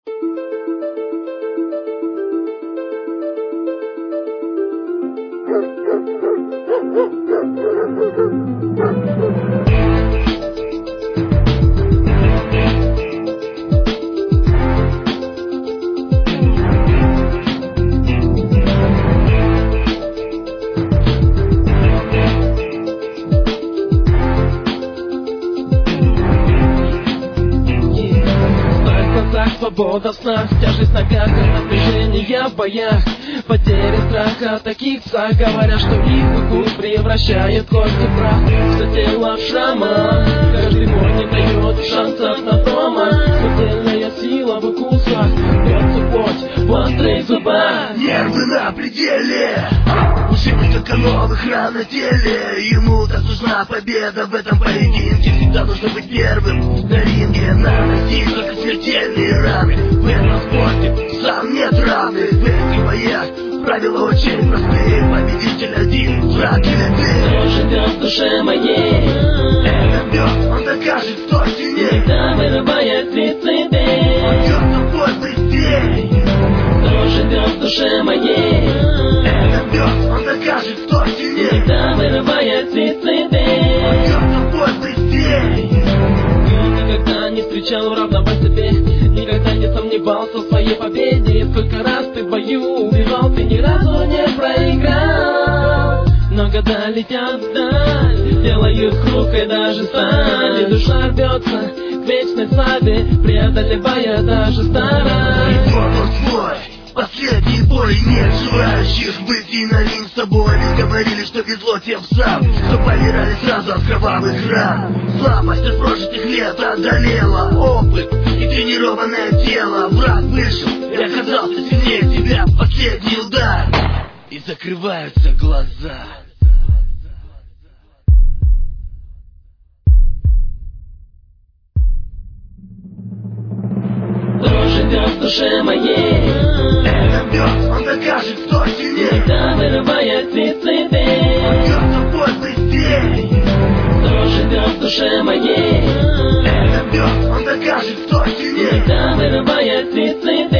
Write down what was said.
Свобода в снах, тяжесть в ногах, напряжение в боях, потеря страха от таких псах. Говорят, что их укус превращает кости в прах, все тело в шрамах. Каждый бой не дает шансов на промах. Смертельная сила в укусах, бьется плоть в острых зубах. Нервы на пределе, ушибы только новых ран на теле. Ему так нужна победа в этом поединке. Всегда нужно быть первым на ринге, наносить только смертельные раны. В этом спорте сам нет равных. В этих боях правила очень простые. Победитель один, враг или ты. Кто живет в душе моей? Этот пес, он докажет, кто сильнее. Всегда вырывает цветы. Он бьет тобой быстрее. Кто живет в душе моей? Этот пес, он докажет, кто сильнее. Всегда вырывает цветы. Он бьет тобой быстрее. Никогда не встречал равного себе, никогда не сомневался в своей победе. Сколько раз ты в бою убивал, ты ни разу не проиграл. Но года летят вдаль, делают круг и даже сталь, и душа рвется к вечной славе, преодолевая даже старость. И вот он свой, последний бой. Нет желающих быть и на ринг с тобой. Ведь говорили, что везло тем сам, что помирали сразу от кровавых ран. Слабость от прожитых лет одолела опыт и тренированное тело. Враг вышел и оказался сильнее тебя в последний удар. И закрываются глаза. Кто живет в душе моей? Этот пес, он докажет, кто сильнее. Всегда вырывает цветы. Он бьет тобой быстрее. Кто живет в душе моей? Этот пес, он докажет, кто сильнее. Всегда вырывает цветы.